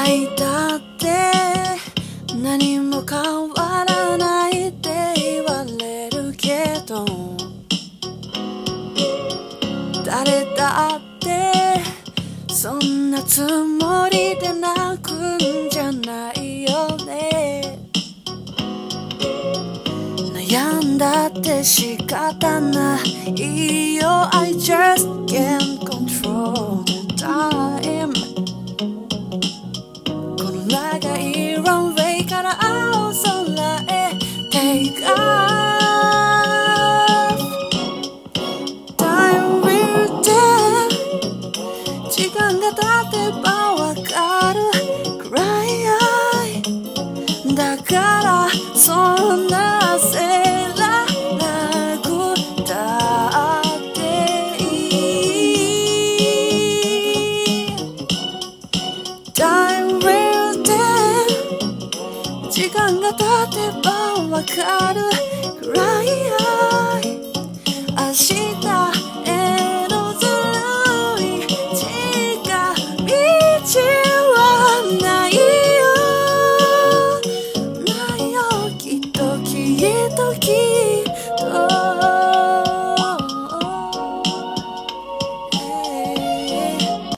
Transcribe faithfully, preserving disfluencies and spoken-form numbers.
いたって何も変わらないって言われるけど、誰だってそんなつもりで泣くんじゃないよね。悩んだって仕方ないよ。 I just can't control the time。 この長いランウェイから青空へ Take off。 Time will tell。 時間が経てばわかる。 Cry eye。 だからそんな焦らなくたっていい。 Time will tell。 時間が経てばわかる。 Cry eye。 明日へのずるい近道はないよ。ないよ、きっときっときっと